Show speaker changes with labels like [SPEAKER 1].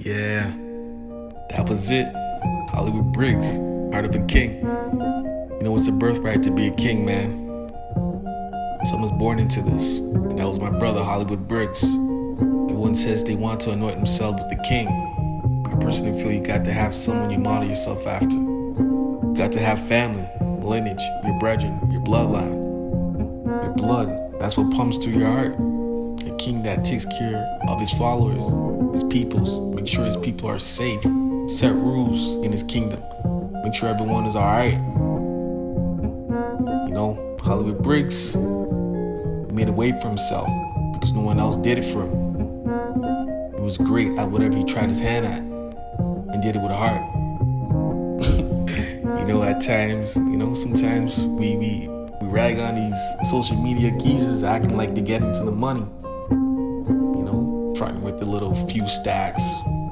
[SPEAKER 1] Yeah, that was it. Hollywood Briggs, Heart of a King. You know, it's a birthright to be a king, man. Someone's born into this, and that was my brother, Hollywood Briggs. Everyone says they want to anoint themselves with the king. I personally feel you got to have someone you model yourself after. You got to have family, lineage, your brethren, your bloodline. Your blood, that's what pumps through your heart. A king that takes care of his followers, his peoples, make sure his people are safe, set rules in his kingdom, make sure everyone is alright. You know, Hollywood Briggs made a way for himself because no one else did it for him. He was great at whatever he tried his hand at and did it with a heart. You know, at times, sometimes we rag on these social media geezers acting like they get into the money. Fronting with the little few stacks,